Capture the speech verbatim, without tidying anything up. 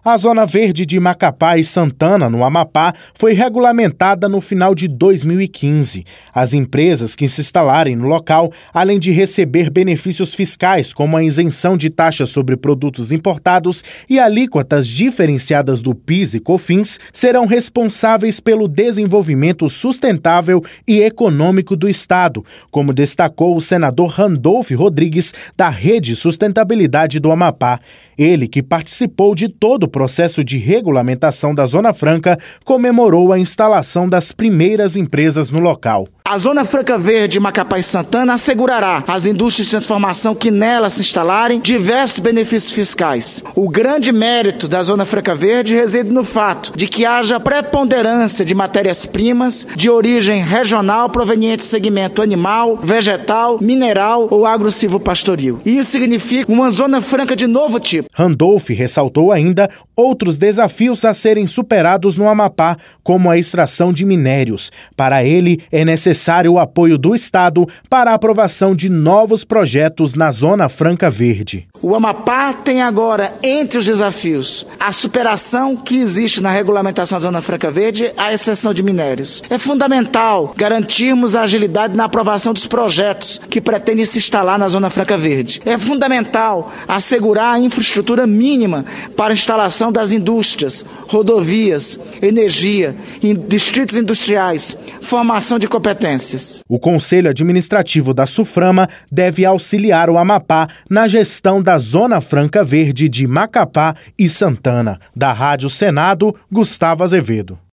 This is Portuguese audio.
A Zona Verde de Macapá e Santana, no Amapá, foi regulamentada no final de dois mil e quinze. As empresas que se instalarem no local, além de receber benefícios fiscais, como a isenção de taxas sobre produtos importados e alíquotas diferenciadas do P I S e COFINS, serão responsáveis pelo desenvolvimento sustentável e econômico do Estado, como destacou o senador Randolph Rodrigues, da Rede Sustentabilidade do Amapá. Ele, que participou de todo o processo de regulamentação da Zona Franca, comemorou a instalação das primeiras empresas no local. A Zona Franca Verde, Macapá e Santana assegurará às indústrias de transformação que nela se instalarem diversos benefícios fiscais. O grande mérito da Zona Franca Verde reside no fato de que haja preponderância de matérias-primas de origem regional provenientes do segmento animal, vegetal, mineral ou agro-silvopastoril. Isso significa uma Zona Franca de novo tipo. Randolph ressaltou ainda outros desafios a serem superados no Amapá, como a extração de minérios. Para ele, é necessário o apoio do Estado para a aprovação de novos projetos na Zona Franca Verde. O Amapá tem agora, entre os desafios, a superação que existe na regulamentação da Zona Franca Verde, a exceção de minérios. É fundamental garantirmos a agilidade na aprovação dos projetos que pretendem se instalar na Zona Franca Verde. É fundamental assegurar a infraestrutura mínima para a instalação das indústrias, rodovias, energia, distritos industriais, formação de competências. O Conselho Administrativo da SUFRAMA deve auxiliar o Amapá na gestão da Zona Franca Verde de Macapá e Santana. Da Rádio Senado, Gustavo Azevedo.